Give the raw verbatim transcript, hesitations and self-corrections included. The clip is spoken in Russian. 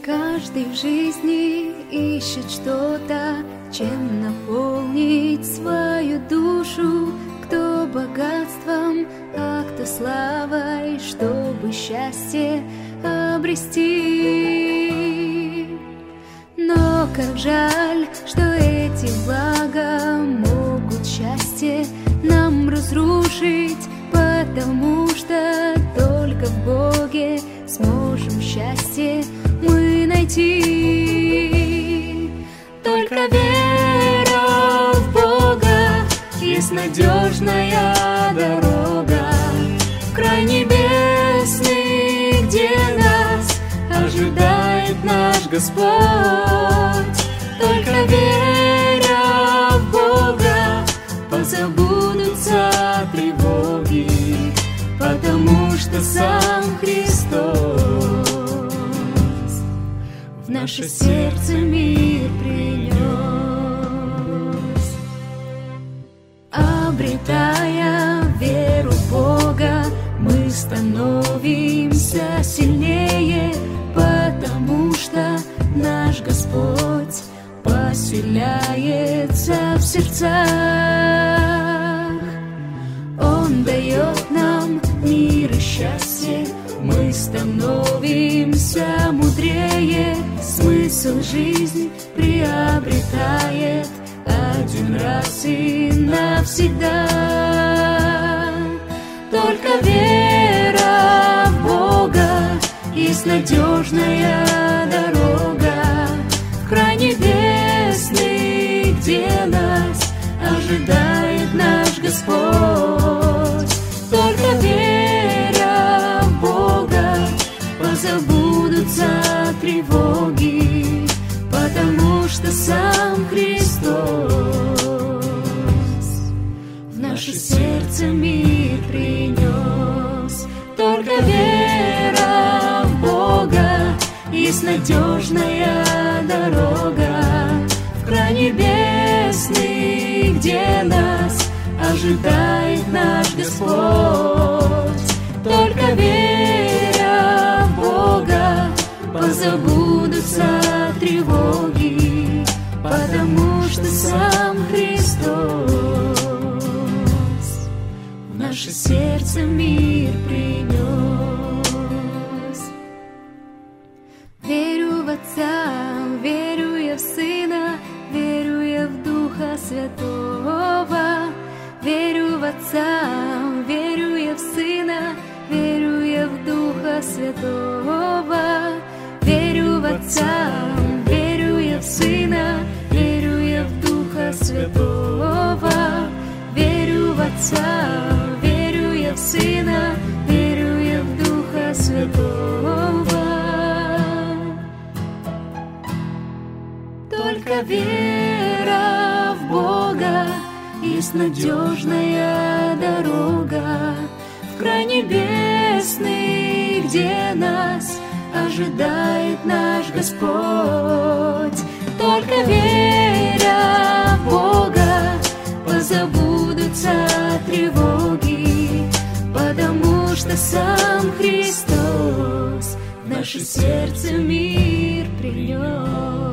Каждый в жизни ищет что-то, чем наполнить свою душу. Кто богатством, а кто славой, чтобы счастье обрести. Но как жаль, что эти блага могут счастье нам разрушить, потому что только в Боге сможем счастье мы найти. Только вера в Бога есть надежная дорога в край небесный, где нас ожидает наш Господь. Только веря в Бога позабудутся тревоги, потому что сам Христос в наше сердце мир принес. Обретая веру в Бога, мы становимся сильнее, потому что наш Господь поселяется в сердцах. Он дает нам мир и счастье, мы становимся мудрее. Смысл жизни приобретает один раз и навсегда. Только вера в Бога есть надежная дорога в край небесный, где нас ожидает наш Господь. Только веря в Бога позабудутся тревоги, потому что сам Христос в наше сердце мир принес. Только вера в Бога есть надежная дорога в край небесный, где нас ожидает наш Господь. Только веря в Бога позабудутся тревоги, потому что сам Христос в наше сердце мир принес. Верю в Отца, верю я в Сына, верю я в Духа Святого. Верю в Отца, верю я в Сына, верю я в Духа Святого. Верю в Отца, верю я в Сына, верю я в Духа Святого. Верю в Отца, верю я в Сына, верю я в Духа Святого. Только вера в Бога есть надежная дорога в край небесный, где нас ожидает наш Господь. Только веря в Бога позабудутся тревоги, потому что сам Христос в наше сердце мир принес.